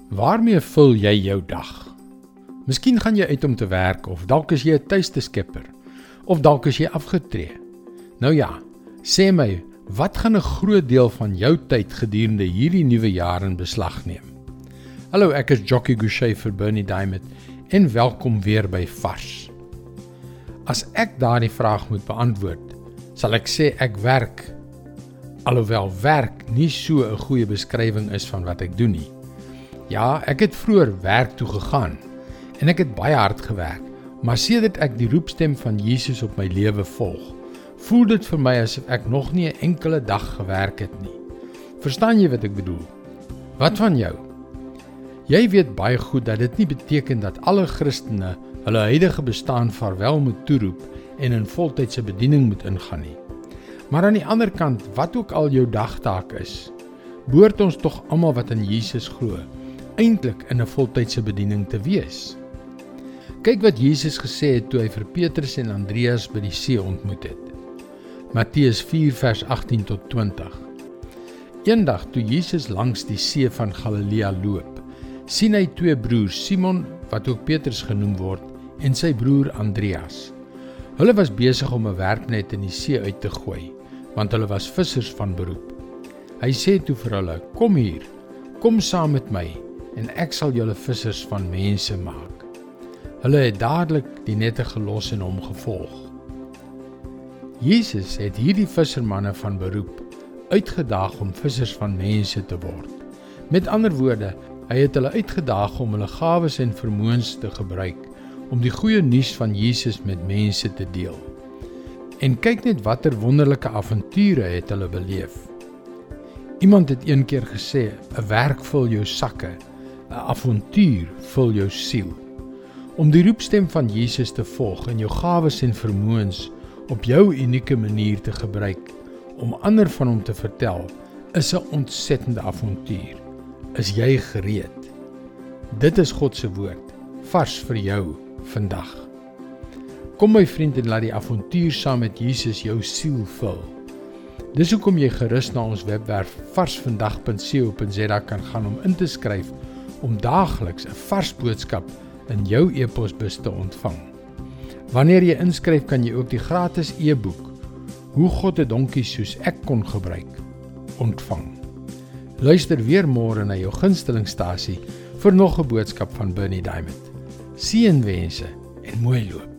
Waarmee vul jy jou dag? Miskien gaan jy uit om te werk, of dalk is jy 'n tuiste skipper, of dalk is jy afgetree. Nou ja, sê my, wat gaan 'n groot deel van jou tyd gedurende hierdie nuwe jaar in beslag neem? Hallo, ek is Jockey Gouchee vir Bernie Diamond en welkom weer by Vars. As ek daardie vraag moet beantwoord, sal ek sê ek werk, alhoewel werk nie so 'n goeie beskrywing is van wat ek doen nie. Ja, ek het vroeër werk toe gegaan en ek het baie hard gewerk, maar sedert ek die roepstem van Jesus op my lewe volg, voel dit vir my asof ek nog nie 'n enkele dag gewerk het nie. Verstaan jy wat ek bedoel? Wat van jou? Jy weet baie goed dat dit nie beteken dat alle Christene hulle huidige bestaan vaarwel moet toeroep en in voltydse bediening moet ingaan nie. Maar aan die ander kant, wat ook al jou dagtaak is, behoort ons tog almal wat in Jesus glo, eintlik in 'n voltydse bediening te wees. Kyk wat Jesus gesê het toe hy vir Petrus en Andreas by die see ontmoet het. Matteus 4 vers 18 tot 20. Eendag toe Jesus langs die see van Galilea loop, sien hy twee broers, Simon, wat ook Petrus genoem word, en sy broer Andreas. Hulle was besig om 'n werknet in die see uit te gooi, want hulle was vissers van beroep. Hy sê toe vir hulle, kom hier, kom saam met my, en ek sal julle vissers van mense maak. Hulle het dadelik die nette gelos en hom gevolg. Jesus het hierdie vissermanne van beroep uitgedaag om vissers van mense te word. Met ander woorde, hy het hulle uitgedaag om hulle gawes en vermoëns te gebruik om die goeie nuus van Jesus met mense te deel. En kyk net watter wonderlike avonture het hulle beleef. Iemand het een keer gesê, 'n werk vul jou sakke, 'n avontuur vul jou siel. Om die roepstem van Jesus te volg en jou gawes en vermoëns op jou unieke manier te gebruik om ander van hom te vertel, is 'n ontsettende avontuur. Is jy gereed? Dit is God se woord, vars vir jou vandag. Kom my vriend en laat die avontuur saam met Jesus jou siel vul. Dis hoekom jy gerus na ons webwerf varsvandag.co.za kan gaan om in te skryf om daagliks 'n vars boodskap in jou e-posbus te ontvang. Wanneer jy inskryf, kan jy ook die gratis e-boek Hoe God 'n donkie soos ek kon gebruik ontvang. Luister weer môre na jou gunstelingstasie vir nog 'n boodskap van Bernie Diamond. Seënwense en mooi loop.